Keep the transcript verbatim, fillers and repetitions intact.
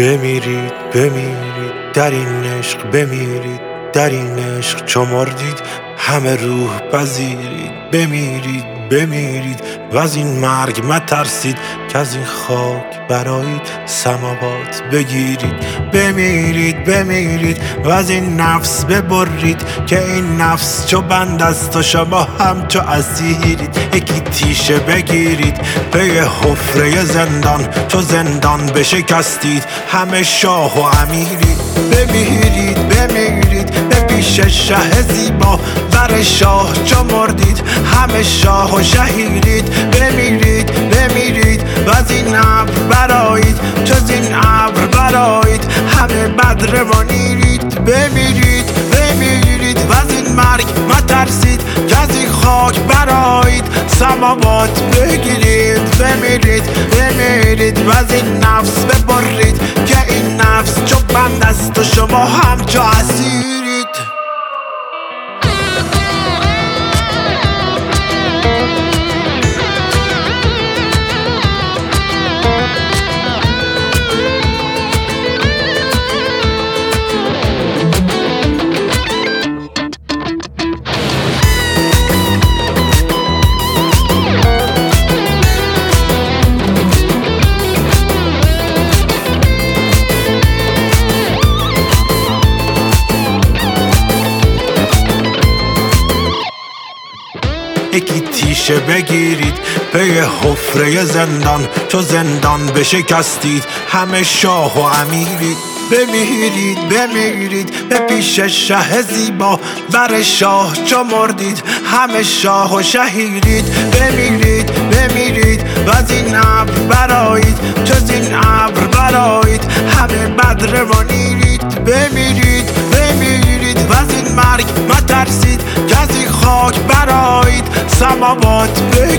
بمیرید بمیرید در این عشق، بمیرید در این عشق چو مردید همه روح پذیرید. بمیرید بمیرید و از این مرگ مترسید که از این خاک برایید سماوات بگیرید. بمیرید بمیرید و از این نفس ببرید که این نفس چو بند است و شما هم چو اسیرید. یکی تیشه بگیرید پی حفره زندان، چو زندان بشکستید همه شاه و امیرید. بمیرید بمیرید به پیش شه زیبا، بر شاه چو مردید همه شاه و شهیرید. بمیرید بمیرید و از این ابر برآیید، چو زین ابر برآیید همه بدر منیرید. بمیرید بمیرید و از این مرگ مترسید که از این خاک برآیید سماوات بگیرید. بمیرید بمیرید و از این نفس ببرید که این نفس چو بند است و شما هم چو اسیرید. یکی تیشه بگیرید پی حفره زندان، چو زندان بشکستید همه شاه و امیرید. بمیرید بمیرید به پیش شه زیبا، بر شاه چو مردید همه شاه و شهیرید. بمیرید بمیرید و از این ابر برآیید، چو زین ابر برآیید همه بدر منیرید. بمیرید بمیرید و از این مرگ مترسید که از این خاک برآیید سماوات